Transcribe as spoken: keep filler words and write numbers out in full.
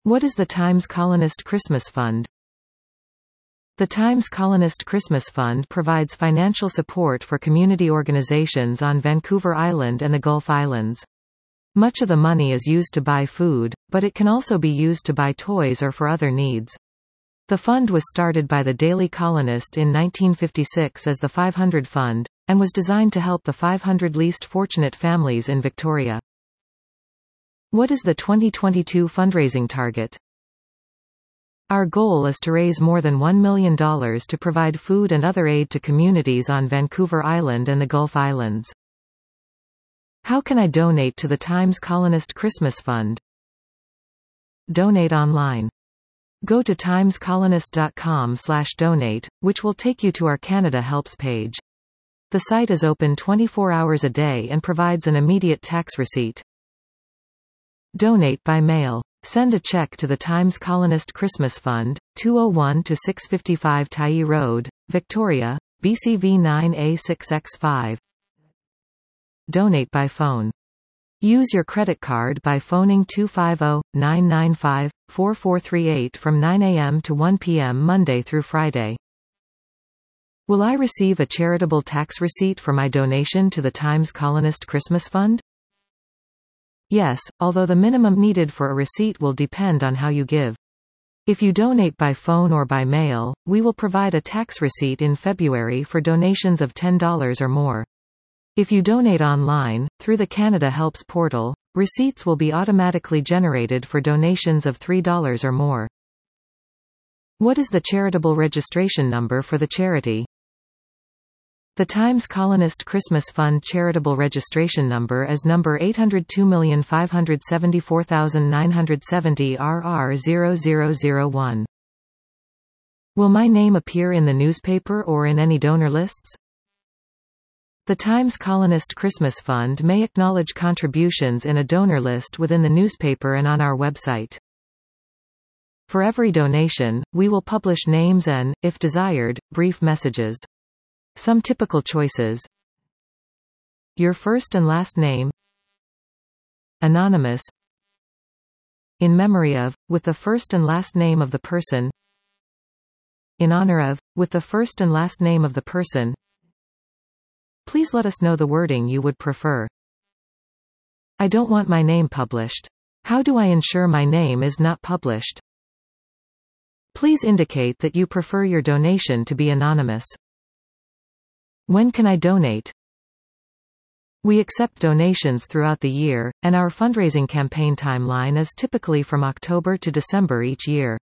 What is the Times Colonist Christmas Fund? The Times Colonist Christmas Fund provides financial support for community organizations on Vancouver Island and the Gulf Islands. Much of the money is used to buy food, but it can also be used to buy toys or for other needs. The fund was started by the Daily Colonist in nineteen fifty-six as the five hundred Fund, and was designed to help the five hundred least fortunate families in Victoria. What is the twenty twenty-two fundraising target? Our goal is to raise more than one million dollars to provide food and other aid to communities on Vancouver Island and the Gulf Islands. How can I donate to the Times Colonist Christmas Fund? Donate online. Go to times colonist dot com slash donate, which will take you to our Canada Helps page. The site is open twenty-four hours a day and provides an immediate tax receipt. Donate by mail. Send a check to the Times Colonist Christmas Fund, two oh one to six fifty-five Tyee Road, Victoria, B C V nine A six X five. Donate by phone. Use your credit card by phoning two five zero, nine nine five, four four three eight from nine a m to one p m Monday through Friday. Will I receive a charitable tax receipt for my donation to the Times Colonist Christmas Fund? Yes, although the minimum needed for a receipt will depend on how you give. If you donate by phone or by mail, we will provide a tax receipt in February for donations of ten dollars or more. If you donate online, through the Canada Helps portal, receipts will be automatically generated for donations of three dollars or more. What is the charitable registration number for the charity? The Times Colonist Christmas Fund charitable registration number is number eight oh two five seven four nine seven zero R R zero zero zero one. Will my name appear in the newspaper or in any donor lists? The Times Colonist Christmas Fund may acknowledge contributions in a donor list within the newspaper and on our website. For every donation, we will publish names and, if desired, brief messages. Some typical choices: your first and last name, anonymous, in memory of, with the first and last name of the person, in honor of, with the first and last name of the person. Please let us know the wording you would prefer. I don't want my name published. How do I ensure my name is not published? Please indicate that you prefer your donation to be anonymous. When can I donate? We accept donations throughout the year, and our fundraising campaign timeline is typically from October to December each year.